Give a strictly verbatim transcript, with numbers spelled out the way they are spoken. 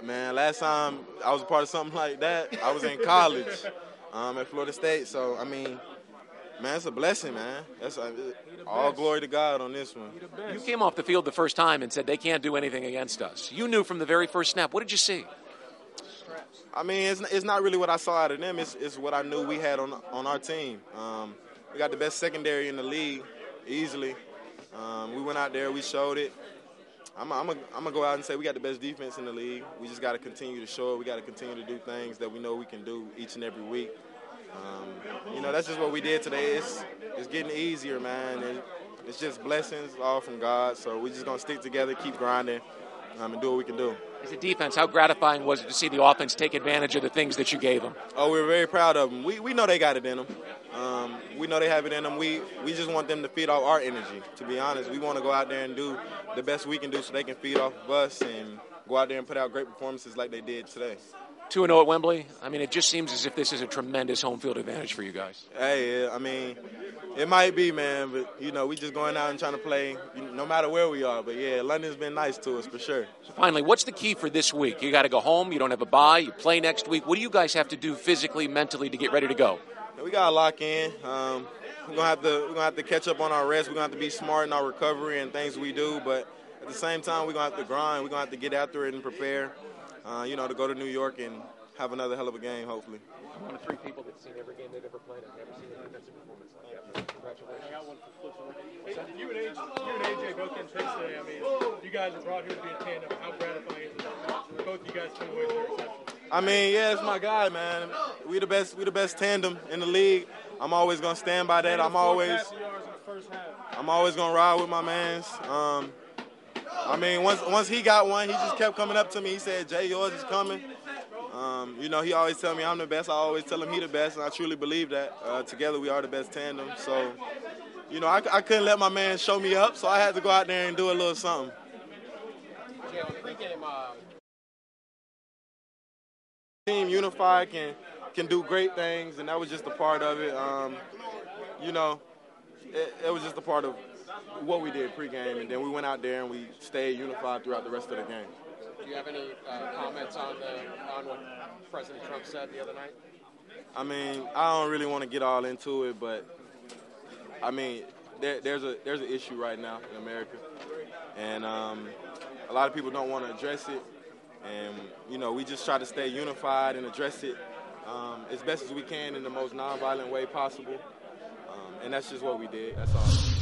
Man, last time I was a part of something like that, I was in college um, at Florida State. So, I mean, man, it's a blessing, man. That's uh, all glory to God on this one. You came off the field the first time and said they can't do anything against us. You knew from the very first snap. What did you see? I mean, it's, it's not really what I saw out of them. It's, it's what I knew we had on on our team. Um, we got the best secondary in the league, easily. Um, we went out there, we showed it. I'm I'm going to go out and say we got the best defense in the league. We just got to continue to show it. We got to continue to do things that we know we can do each and every week. Um, you know, that's just what we did today. It's, it's getting easier, man. And it's just blessings all from God. So we're just going to stick together, keep grinding, um, and do what we can do. As a defense, how gratifying was it to see the offense take advantage of the things that you gave them? Oh, we're very proud of them. We we know they got it in them. Um, we know they have it in them. We we just want them to feed off our energy, to be honest. We want to go out there and do the best we can do so they can feed off of us and go out there and put out great performances like they did today. two and oh at Wembley. I mean, it just seems as if this is a tremendous home field advantage for you guys. Hey, I mean, it might be, man, but, you know, we just going out and trying to play no matter where we are. But, yeah, London's been nice to us for sure. So, finally, what's the key for this week? You got to go home. You don't have a bye. You play next week. What do you guys have to do physically, mentally to get ready to go? We got to lock in. Um, we're gonna have to we're gonna have to catch up on our rest. We're gonna have to be smart in our recovery and things we do. But at the same time, we're gonna have to grind. We're gonna have to get after it and prepare. Uh, you know, to go to New York and have another hell of a game, hopefully. I'm one of three people that's seen every game they've ever played. I've never seen a defensive performance like that. Congratulations. I got one for Hey, you and A J, you and A J both getting picks today. I mean, you guys are brought here to be a tandem. How gratifying is it? Both you guys come away with their reception. I mean, yeah, it's my guy, man. We the best. We the best tandem in the league. I'm always gonna stand by that. I'm always. I'm always gonna ride with my mans. Um, I mean, once once he got one, he just kept coming up to me. He said, "Jay, yours is coming." Um, you know, he always tell me I'm the best. I always tell him he the best, and I truly believe that. Uh, together, we are the best tandem. So, you know, I, I couldn't let my man show me up, so I had to go out there and do a little something. Yeah, on the pregame, uh... Team unified can can do great things, and that was just a part of it. Um, you know, it, it was just a part of what we did pregame, and then we went out there and we stayed unified throughout the rest of the game. Do you have any uh, comments on the on what President Trump said the other night? I mean, I don't really want to get all into it, but I mean, there, there's a there's an issue right now in America, and um, a lot of people don't want to address it. And, you know, we just try to stay unified and address it um, as best as we can in the most nonviolent way possible. Um, and that's just what we did. That's all.